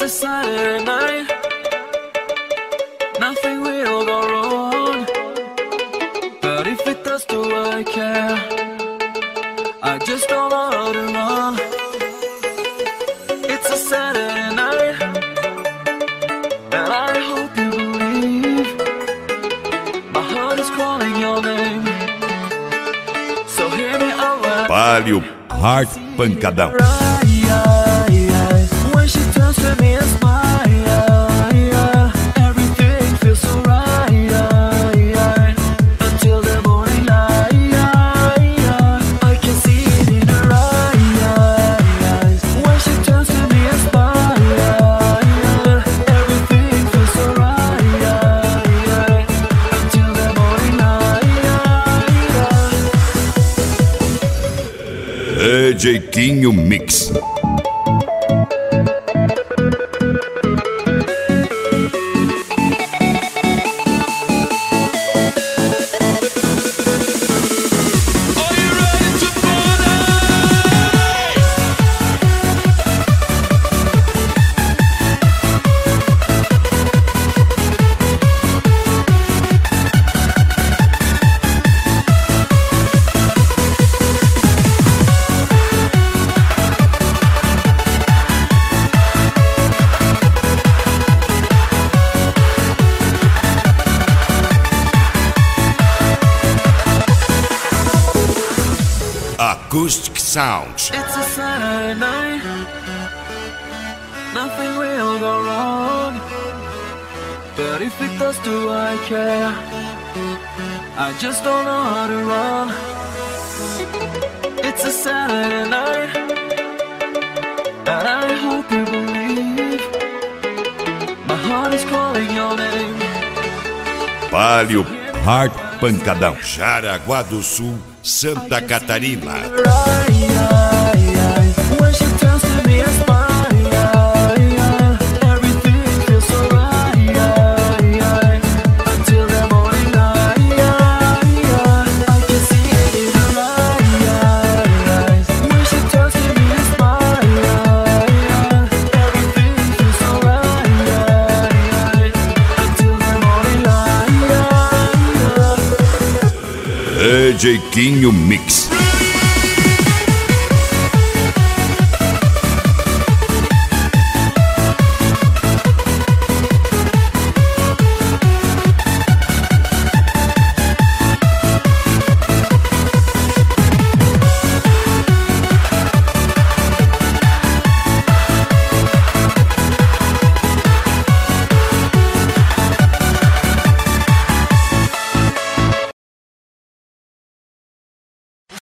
a Saturday night, nothing will go wrong. But if it does, do I care? I just don't know how to run. It's a Saturday night, and I hope you believe my heart is calling your name. So hear me out when Palio Hard Pancadão. when she turns to me and smiles, everything feels so right. Until the morning light, I can see it in her eyes. When she turns to me and smiles, everything feels so right. Until the morning light. Jeitinho Mix. Acoustic Sounds. It's a Saturday night, nothing will go wrong. But if it does, do I care? I just don't know how to run. It's a Saturday night, and I hope you believe my heart is calling your name. Palio Hard Pancadão. Jaraguá do Sul, Santa Catarina. When she turns to me and smiles, everything feels so right. Until the morning light, I can see it in her eyes. When she turns to me and smiles, everything feels so right. Until the morning light. Jeitinho Mix.